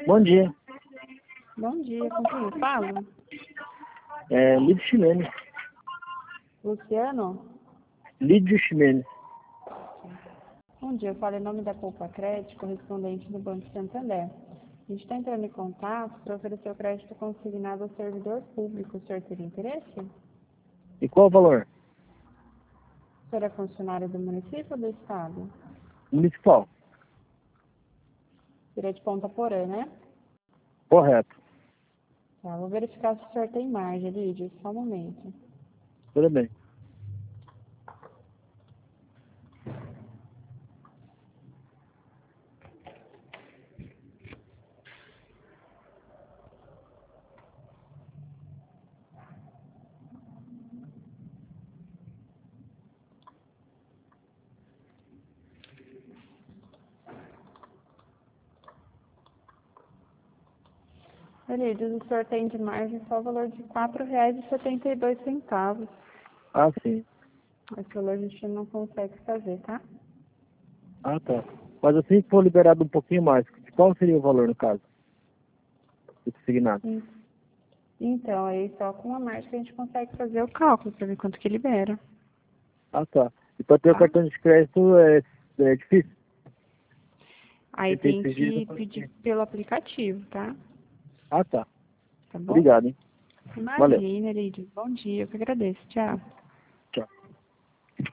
Bom dia. Bom dia, com quem eu falo? Lídio Ximenes. Luciano? Lídio Ximenes. Bom dia, eu falo em nome da Poupa Crédito, correspondente do Banco Santander. A gente está entrando em contato para oferecer o crédito consignado ao servidor público. O senhor teria interesse? E qual o valor? O senhor é funcionário do município ou do estado? Municipal. Seria de Ponta Porã, né? Correto. Tá, vou verificar se o senhor tem margem, Lídio, só um momento. Tudo bem. Lídio, o senhor tem de margem só o valor de R$ 4,72. Ah, sim. Esse valor a gente não consegue fazer, tá? Ah, tá. Mas assim que for liberado um pouquinho mais, qual seria o valor no caso? Do consignado. Então, aí só com a margem que a gente consegue fazer o cálculo para ver quanto que libera. Ah, tá. E para ter o Tá? cartão de crédito é difícil? Aí Você tem tem pedido? que pedir pelo aplicativo, tá? Ah, tá. Tá bom? Obrigado, hein? Valeu. Imagina, Lídio. Bom dia, eu que agradeço. Tchau.